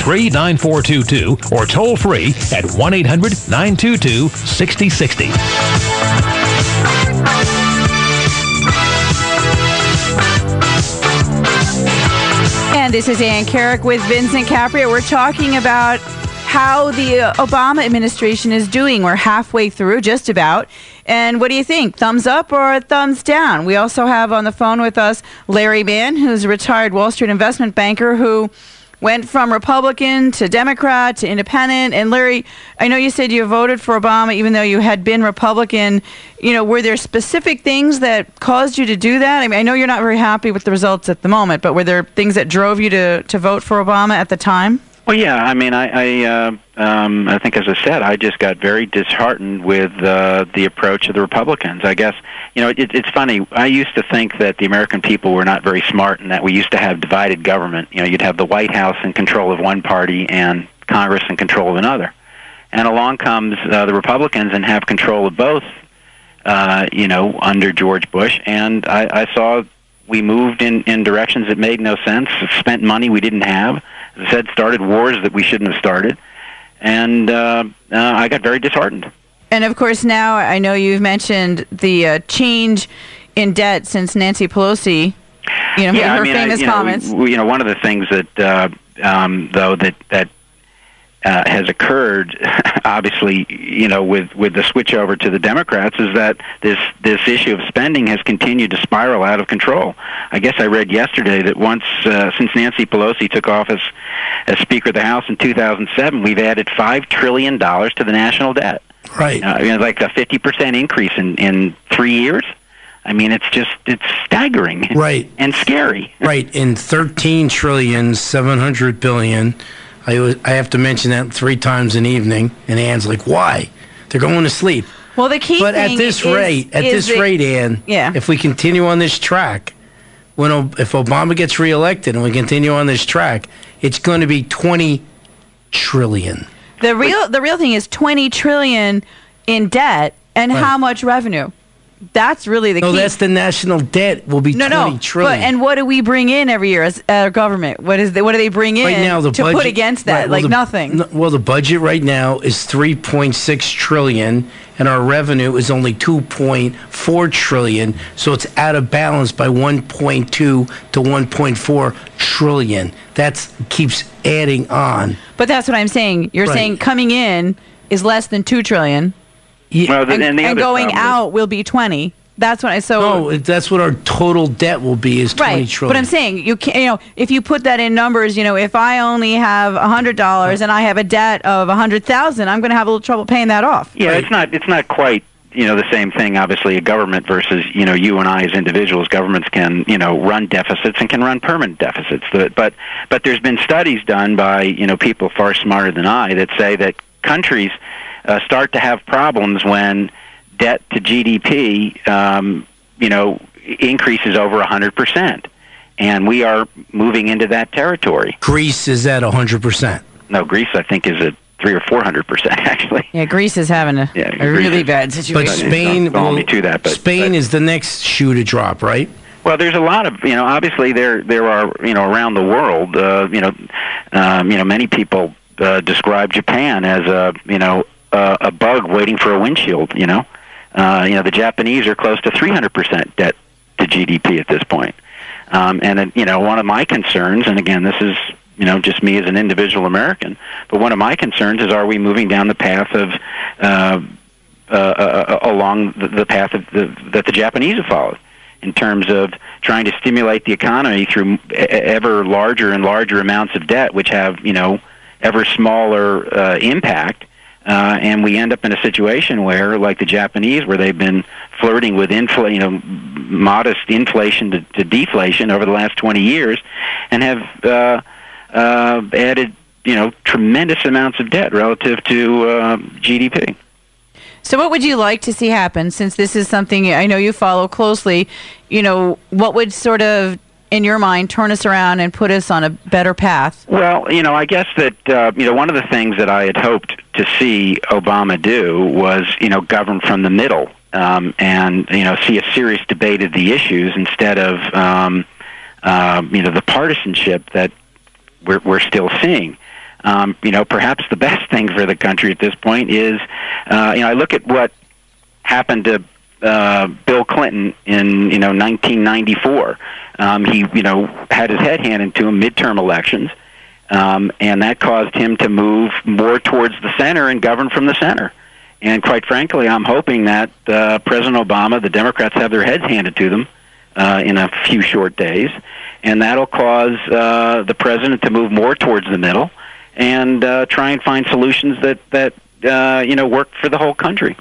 833-9422 or toll free at 1-800-922-6060. And this is Ann Carrick with Vincent Caprio. We're talking about how the Obama administration is doing. We're halfway through, just about. And what do you think? Thumbs up or thumbs down? We also have on the phone with us Larry Mann, who's a retired Wall Street investment banker who went from Republican to Democrat to Independent. And Larry, I know you said you voted for Obama even though you had been Republican. You know, were there specific things that caused you to do that? I mean, I know you're not very happy with the results at the moment, but were there things that drove you to vote for Obama at the time? Well, yeah. I mean, I think, as I said, I just got very disheartened with the approach of the Republicans. I guess, you know, it's funny. I used to think that the American people were not very smart and that we used to have divided government. You know, you'd have the White House in control of one party and Congress in control of another. And along comes the Republicans and have control of both, you know, under George Bush. And I saw we moved in directions that made no sense, spent money we didn't have. As I said, started wars that we shouldn't have started, and I got very disheartened. And, of course, now I know you've mentioned the change in debt since Nancy Pelosi, you know, made her famous comments. You know, one of the things that, though, that has occurred, obviously, you know, with the switch over to the Democrats, is that this issue of spending has continued to spiral out of control. I guess I read yesterday that since Nancy Pelosi took office as Speaker of the House in 2007, we've added $5 trillion to the national debt. Right. You know, like a 50% increase in 3 years. I mean, it's staggering. Right. And scary. Right. In $13.7 trillion. I have to mention that 3 times an evening, and Ann's like, "Why? They're going to sleep." Well, the key but thing at this rate, Ann, yeah. If we continue on this track, if Obama gets reelected and we continue on this track, it's going to be $20 trillion. The real thing is $20 trillion in debt, and right. How much revenue? That's really the key. No, that's the national debt will be $20 trillion. And what do we bring in every year as our government? What do they bring in right now, the budget, put against that? Right, nothing. Well, the budget right now is $3.6 trillion, and our revenue is only $2.4 trillion. So it's out of balance by 1.2 to 1.4 trillion. That keeps adding on. But that's what I'm saying. You're saying coming in is less than $2 trillion. Yeah. Well, and going out will be 20. That's what that's what our total debt will be is 20 trillion. But I'm saying if you put that in numbers, if I only have $100 and I have a debt of $100,000, I'm going to have a little trouble paying that off. Yeah, right? it's not quite the same thing. Obviously, a government versus you and I as individuals. Governments can run deficits and can run permanent deficits. But there's been studies done by people far smarter than I that say that countries start to have problems when debt to GDP, increases over 100%, and we are moving into that territory. Greece is at 100%. No, Greece I think is at 300 or 400% actually. Yeah, Greece is having a really bad situation. But Spain is the next shoe to drop, right? Well, there's a lot of obviously there are around the world many people describe Japan as a bug waiting for a windshield. The Japanese are close to 300% debt to GDP at this point. And one of my concerns, and again, this is just me as an individual American, but one of my concerns is: are we moving down the path of along the path that the Japanese have followed, in terms of trying to stimulate the economy through ever larger and larger amounts of debt, which have ever smaller impact. And we end up in a situation where, like the Japanese, where they've been flirting with modest inflation to deflation over the last 20 years, and have added tremendous amounts of debt relative to GDP. So what would you like to see happen, since this is something I know you follow closely? What would sort of, in your mind, turn us around and put us on a better path? Well, I guess that, one of the things that I had hoped to see Obama do was, govern from the middle, and, see a serious debate of the issues instead of, the partisanship that we're still seeing. perhaps the best thing for the country at this point is, I look at what happened to Bill Clinton in 1994. He had his head handed to him midterm elections, and that caused him to move more towards the center and govern from the center. And quite frankly, I'm hoping that President Obama, the Democrats have their heads handed to them in a few short days, and that'll cause the president to move more towards the middle and try and find solutions that work for the whole country.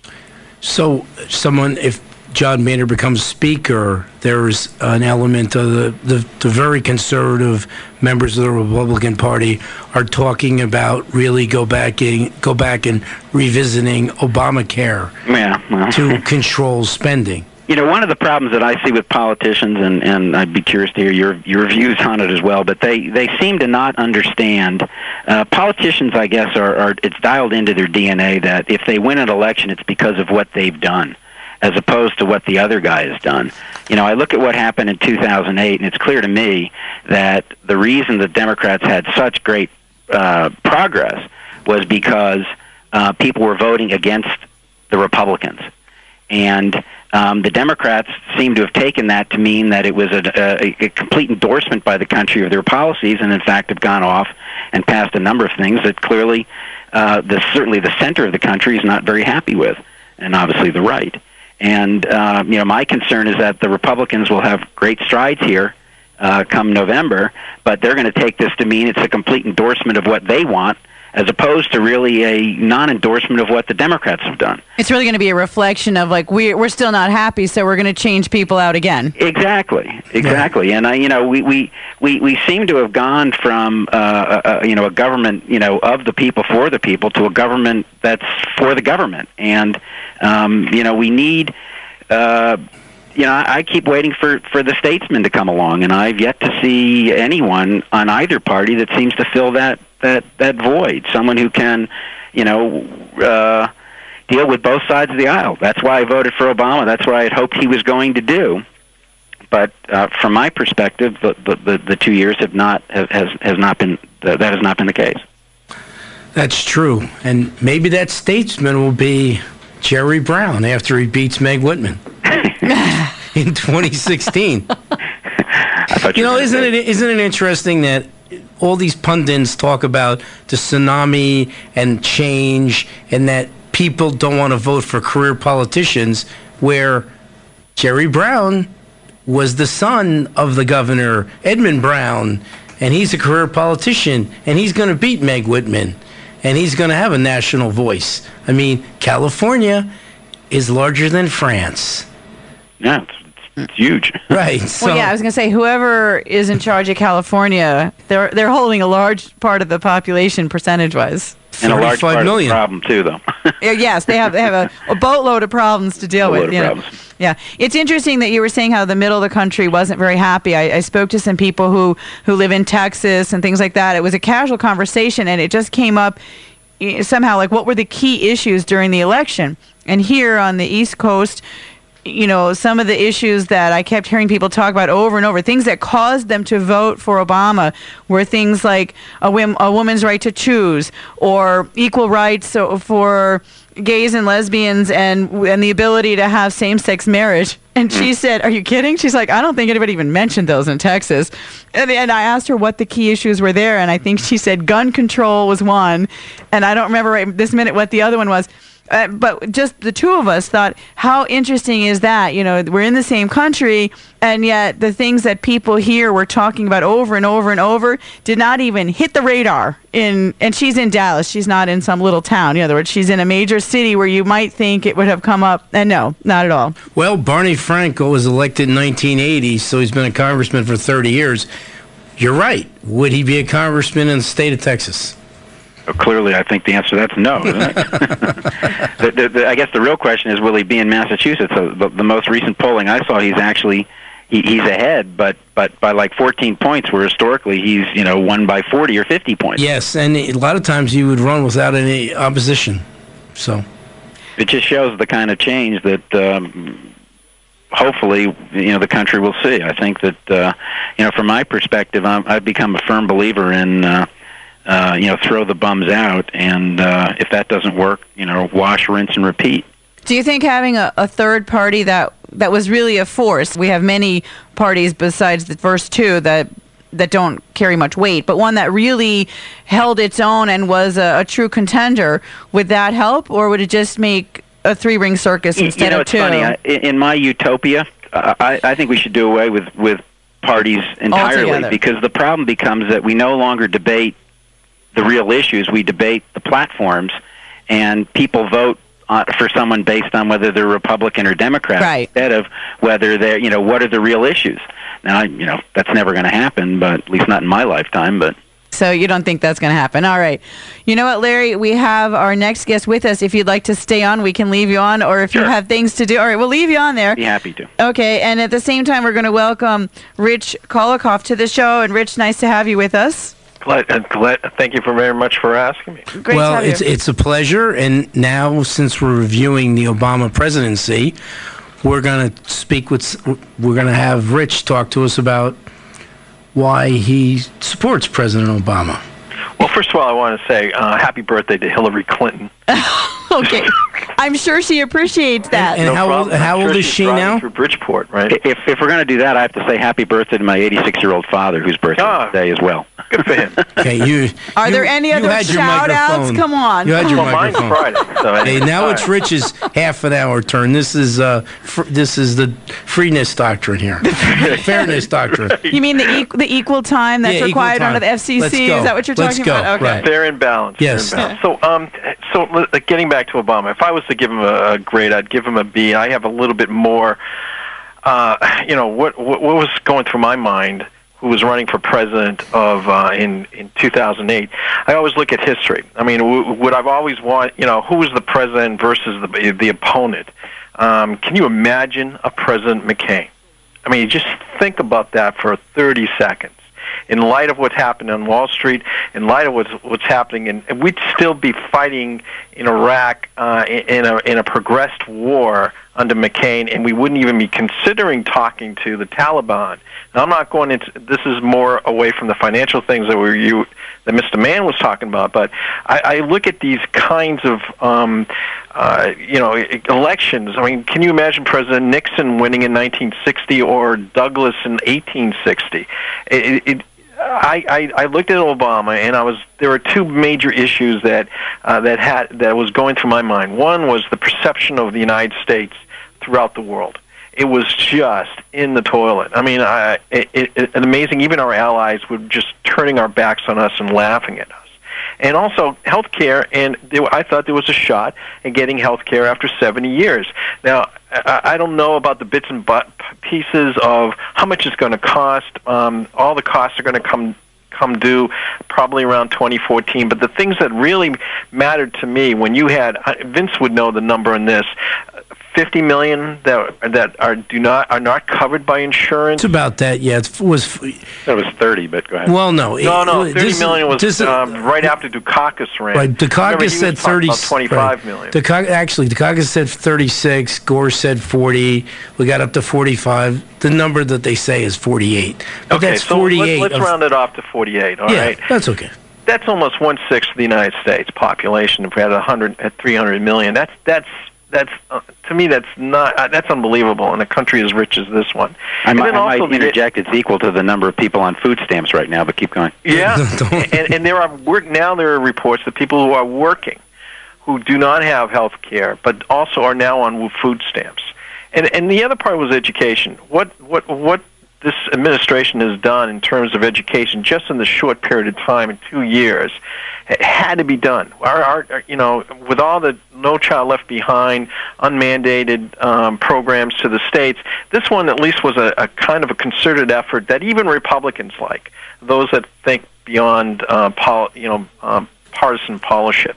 So, if John Boehner becomes Speaker, there's an element of the very conservative members of the Republican Party are talking about really go back and revisiting Obamacare to control spending. One of the problems that I see with politicians, and I'd be curious to hear your views on it as well, but they seem to not understand. Politicians, I guess, are it's dialed into their DNA that if they win an election, it's because of what they've done, as opposed to what the other guy has done. I look at what happened in 2008, and it's clear to me that the reason the Democrats had such great progress was because people were voting against the Republicans. And the Democrats seem to have taken that to mean that it was a complete endorsement by the country of their policies, and in fact have gone off and passed a number of things that clearly, certainly the center of the country is not very happy with, and obviously the right. And my concern is that the Republicans will have great strides here come November, but they're going to take this to mean it's a complete endorsement of what they want, as opposed to really a non-endorsement of what the Democrats have done. It's really going to be a reflection of we're still not happy, so we're going to change people out again. Exactly. And we seem to have gone from a government of the people for the people to a government that's for the government, and we need. I keep waiting for the statesman to come along, and I've yet to see anyone on either party that seems to fill that void. Someone who can, deal with both sides of the aisle. That's why I voted for Obama. That's what I had hoped he was going to do. But from my perspective, the 2 years has not been the case. That's true, and maybe that statesman will be Jerry Brown after he beats Meg Whitman in 2016. Isn't it interesting that all these pundits talk about the tsunami and change, and that people don't want to vote for career politicians, where Jerry Brown was the son of the governor, Edmund Brown, and he's a career politician, and he's going to beat Meg Whitman, and he's going to have a national voice. I mean, California is larger than France. Yeah, it's huge. Right. So, I was going to say, whoever is in charge of California, they're holding a large part of the population percentage-wise. And a large part million. Of the problem, too, though. Yes, they have a boatload of problems to deal with. Yeah, it's interesting that you were saying how the middle of the country wasn't very happy. I spoke to some people who live in Texas and things like that. It was a casual conversation, and it just came up somehow, what were the key issues during the election? And here on the East Coast, some of the issues that I kept hearing people talk about over and over, things that caused them to vote for Obama, were things like a woman's right to choose, or equal rights for gays and lesbians, and the ability to have same-sex marriage. And she said, "Are you kidding?" She's like, "I don't think anybody even mentioned those in Texas." And I asked her what the key issues were there, and I think she said gun control was one, and I don't remember right this minute what the other one was. But just the two of us thought, how interesting is that? We're in the same country, and yet the things that people here were talking about over and over and over did not even hit the radar. And she's in Dallas. She's not in some little town. In other words, she's in a major city where you might think it would have come up. And no, not at all. Well, Barney Franco was elected in 1980, so he's been a congressman for 30 years. You're right. Would he be a congressman in the state of Texas? Clearly, I think the answer to that's no. Isn't it? I guess the real question is, will he be in Massachusetts? The most recent polling I saw, he's ahead, but by 14 points, where historically he's won by 40 or 50 points. Yes, and a lot of times he would run without any opposition. So it just shows the kind of change that hopefully the country will see. I think that from my perspective, I've become a firm believer in throw the bums out, and if that doesn't work, wash, rinse, and repeat. Do you think having a third party that was really a force? We have many parties besides the first two that don't carry much weight, but one that really held its own and was a true contender. Would that help, or would it just make a three-ring circus instead of two? It's funny. In my utopia, I think we should do away with parties entirely, altogether, because the problem becomes that we no longer debate the real issues. We debate the platforms, and people vote for someone based on whether they're Republican or Democrat, right, instead of whether they're, what are the real issues. Now, that's never going to happen, but at least not in my lifetime. But so you don't think that's going to happen? All right. You know what, Larry? We have our next guest with us. If you'd like to stay on, we can leave you on, or if Sure. you have things to do. All right, we'll leave you on there. Be happy to. Okay, and at the same time, we're going to welcome Rich Kolikoff to the show. And Rich, nice to have you with us. Glad, thank you very much for asking me. Great Well, to have you. it's a pleasure. And now, since we're reviewing the Obama presidency, we're going to have Rich talk to us about why he supports President Obama. Well, first of all, I want to say happy birthday to Hillary Clinton. Okay, I'm sure she appreciates that. And No how problem. old- how I'm old sure is she's she driving now? Through Bridgeport, right? If we're going to do that, I have to say happy birthday to my 86-year-old father, whose birthday today as well. Good for him. Okay, Are there any other had your shout-outs? microphone. Come on. You had your Well, mine's microphone. Friday. So Okay, now all it's right. Rich's half an hour turn. This is the freeness doctrine here, fairness doctrine. You mean the equal time that's Yeah, equal required time. under the FCC? Let's go. Is that what you're Let's talking go. about? Okay. Right. Fair and balanced. Yes. Fair and balanced. So getting back to Obama, if I was to give him a grade, I'd give him a B. I have a little bit more. What was going through my mind? Who was running for president of in 2008? I always look at history. I mean, would I've always want who was the president versus the opponent? Can you imagine a President McCain? I mean, just think about that for 30 seconds. In light of what's happened on Wall Street, in light of what's happening, and we'd still be fighting in Iraq in a progressed war under McCain, and we wouldn't even be considering talking to the Taliban. Now, I'm not going into this; is more away from the financial things that Mr. Mann was talking about. But I look at these kinds of elections. I mean, can you imagine President Nixon winning in 1960 or Douglas in 1860? I looked at Obama, and there were two major issues that was going through my mind. One was the perception of the United States throughout the world. It was just in the toilet. I mean, it's amazing. Even our allies were just turning our backs on us and laughing at us. And also health care, and I thought there was a shot at getting health care after 70 years. Now, I don't know about the bits and pieces of how much it's going to cost. All the costs are going to come due probably around 2014. But the things that really mattered to me, when you had Vince would know the number on this, 50 million that are not covered by insurance. It's about that. Yeah, it was 30, but go ahead. Well, no. No, 30 million was right after Dukakis ran. Right, Dukakis said 30. About 25 million. Dukakis said 36. Gore said 40. We got up to 45. The number that they say is 48. But Okay, that's so 48. let's round it off to 48. All right. That's okay. That's almost 1/6 of the United States population. If we had 300 million, that's to me that's unbelievable in a country as rich as this one. I might interject. It's equal to the number of people on food stamps right now, but keep going. Yeah, and there are reports that people who are working, who do not have health care, but also are now on food stamps. And the other part was education. What this administration has done in terms of education, just in the short period of time, in 2 years, it had to be done. With all the No Child Left Behind, unmandated programs to the states, this one at least was a kind of a concerted effort that even Republicans like, those that think beyond partisan politics,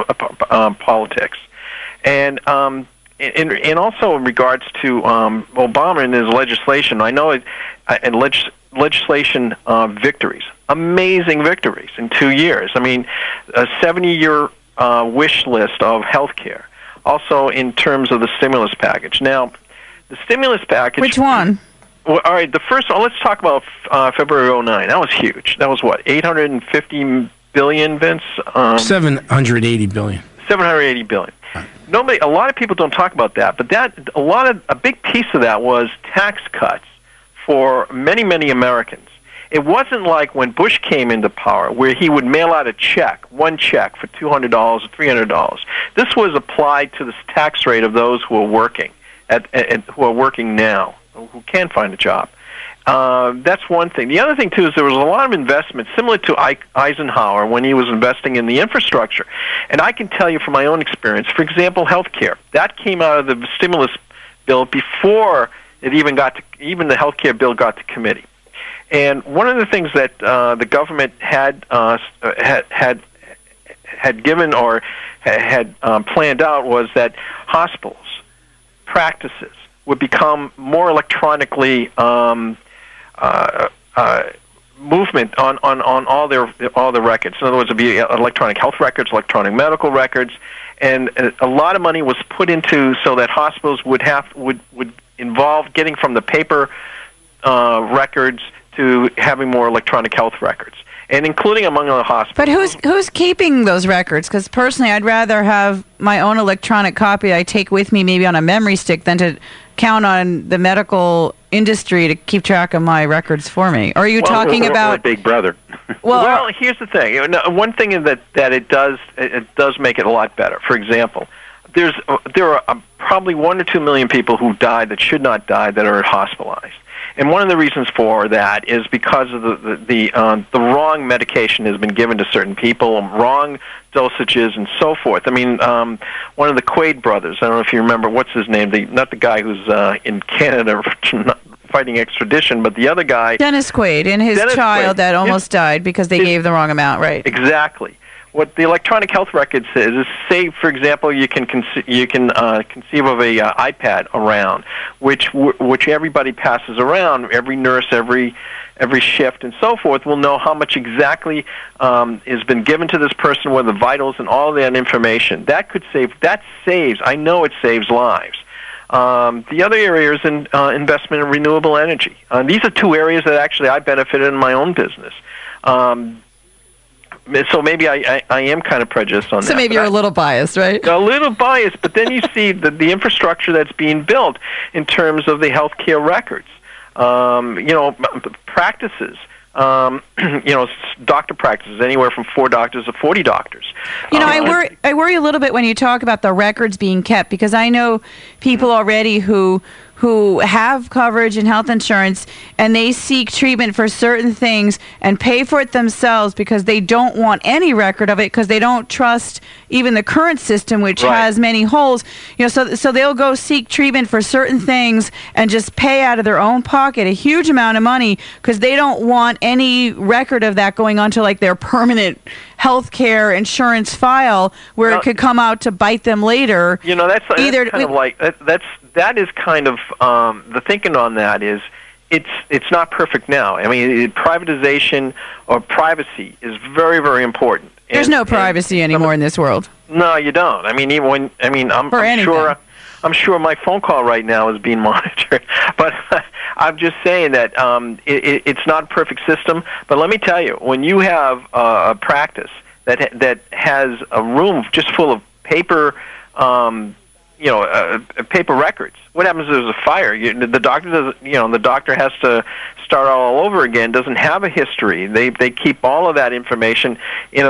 and also in regards to Obama and his legislation, I know legislation victories, amazing victories in 2 years. I mean, a 70-year wish list of health care. Also, in terms of the stimulus package. Now, the stimulus package. Which one? Well, all right, the first one. Let's talk about February 2009. That was huge. That was what, $850 billion, Vince? 780 billion. 780 billion. A lot of people don't talk about that, but a big piece of that was tax cuts for many, many Americans. It wasn't like when Bush came into power, where he would mail out one check for $200 or $300. This was applied to the tax rate of those who are working, who are working now, who can find a job. That's one thing. The other thing, too, is there was a lot of investment, similar to Eisenhower when he was investing in the infrastructure. And I can tell you from my own experience, for example, health care. That came out of the stimulus bill before it even the health care bill got to committee. And one of the things that the government had given or had planned out was that hospitals, practices would become more electronically movement on all their records. In other words, it would be electronic health records, electronic medical records, and a lot of money was put into so that hospitals would involve getting from the paper records to having more electronic health records, and including among the hospitals. But who's keeping those records? Because personally, I'd rather have my own electronic copy I take with me maybe on a memory stick than to count on the medical industry to keep track of my records for me. Or are you talking about Big Brother? Well, here's the thing. One thing is that it does make it a lot better. For example, there are probably 1 or 2 million people who died that should not die that are hospitalized. And one of the reasons for that is because of the wrong medication has been given to certain people, wrong dosages, and so forth. I mean, one of the Quaid brothers, I don't know if you remember, what's his name? Not the guy who's in Canada fighting extradition, but the other guy. Dennis Quaid and his child that almost died because they gave the wrong amount, right? Exactly. What the electronic health record says is, say, for example, you can conceive of a iPad around, which everybody passes around. Every nurse, every shift, and so forth will know how much exactly has been given to this person, what are the vitals, and all that information. That saves. I know it saves lives. The other area is investment in renewable energy. These are two areas that actually I benefited in my own business. So maybe I am kind of prejudiced on that. So maybe you're a little biased, right? A little biased, but then you see the infrastructure that's being built in terms of the healthcare records. Practices. Doctor practices, anywhere from 4 doctors to 40 doctors. I worry a little bit when you talk about the records being kept, because I know people already who have coverage and health insurance, and they seek treatment for certain things and pay for it themselves because they don't want any record of it, because they don't trust even the current system, which has many holes. So they'll go seek treatment for certain things and just pay out of their own pocket a huge amount of money because they don't want any record of that going onto like their permanent health care insurance file where it could come out to bite them later. That is kind of the thinking on that is it's not perfect now. I mean, privatization or privacy is very, very important. There's no privacy anymore in this world. No, you don't. I mean, I'm sure my phone call right now is being monitored, but I'm just saying that it's not a perfect system. But let me tell you, when you have a practice that has a room just full of paper, paper records, what happens if there's a fire? The doctor doesn't. The doctor has to start all over again. Doesn't have a history. They keep all of that information in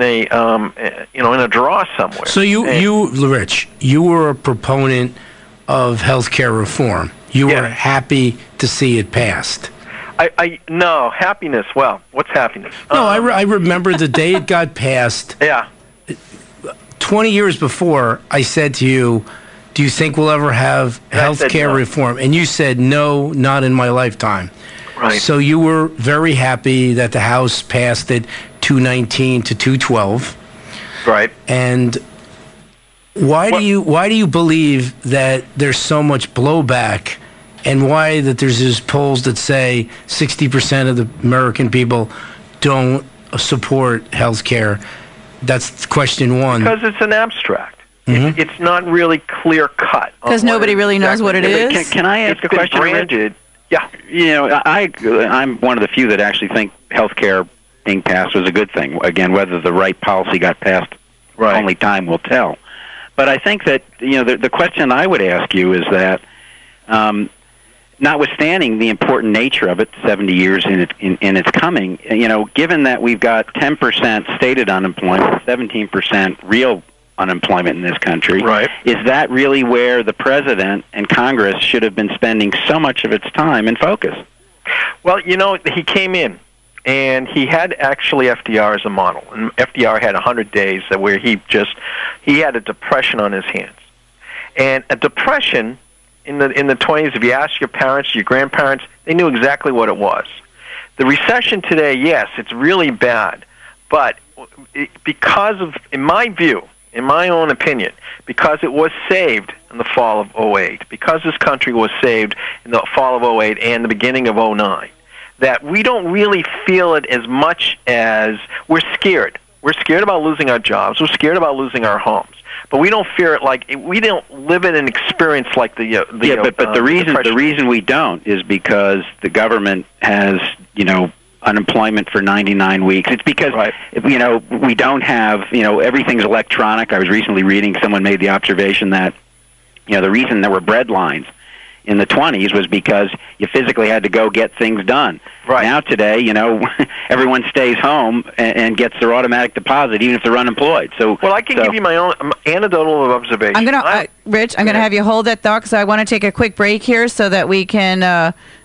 a drawer somewhere. So Rich, you were a proponent of healthcare reform. You were happy to see it passed. No, happiness. Well, what's happiness? No, I remember the day it got passed. Yeah. 20 years before, I said to you, do you think we'll ever have healthcare reform? And you said, no, not in my lifetime. Right. So you were very happy that the House passed it 219 to 212. Right. And why do you believe that there's so much blowback, and why that there's these polls that say 60% of the American people don't support health care? That's question one. Because it's an abstract. Mm-hmm. It's not really clear cut. Because nobody really knows what it is. Can I ask a question? Branded. Yeah. I'm one of the few that actually think healthcare being passed was a good thing. Again, whether the right policy got passed, only time will tell. But I think that the question I would ask you is that, notwithstanding the important nature of it, 70 years in its coming, given that we've got 10% stated unemployment, 17% real unemployment in this country, is that really where the president and Congress should have been spending so much of its time and focus? Well, he came in, and he had actually FDR as a model. And FDR had 100 days where he had a depression on his hands. And a depression in the 20s, if you ask your parents, your grandparents, they knew exactly what it was. The recession today, yes, it's really bad. But because of, in my view, in my own opinion, because it was saved in the fall of 08, because this country was saved in the fall of 08 and the beginning of 09, that we don't really feel it as much as we're scared. We're scared about losing our jobs. We're scared about losing our homes. But we don't fear it we don't live in an experience like the but the reason we don't is because the government has unemployment for 99 weeks. It's because we don't have everything's electronic. I was recently reading someone made the observation that the reason there were bread lines in the 20s was because you physically had to go get things done. Now today, everyone stays home and gets their automatic deposit, even if they're unemployed. Well, I can give you my own anecdotal observation. Rich, I'm going to have you hold that thought because I want to take a quick break here so that we can